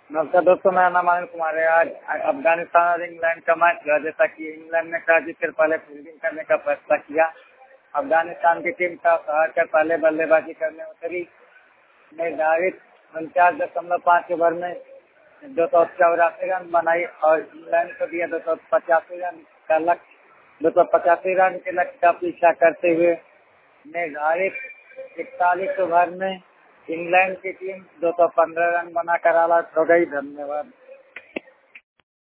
नमस्कार दोस्तों, मेरा नाम अनिल कुमार है। आज अफगानिस्तान और इंग्लैंड का मैच हुआ। जैसा कि इंग्लैंड ने टॉस जीतकर पहले फील्डिंग करने का फैसला किया। अफगानिस्तान की टीम टॉस हारकर पहले बल्लेबाजी करने उतरी। निर्धारित 49.5 ओवर में 284 रन बनाई और इंग्लैंड को दिया 285 रन का लक्ष्य। 285 रन के लक्ष्य का पीछा करते हुए निर्धारित 41 ओवर में इंग्लैंड की टीम 215 रन बनाकर ऑल आउट हो गई। धन्यवाद।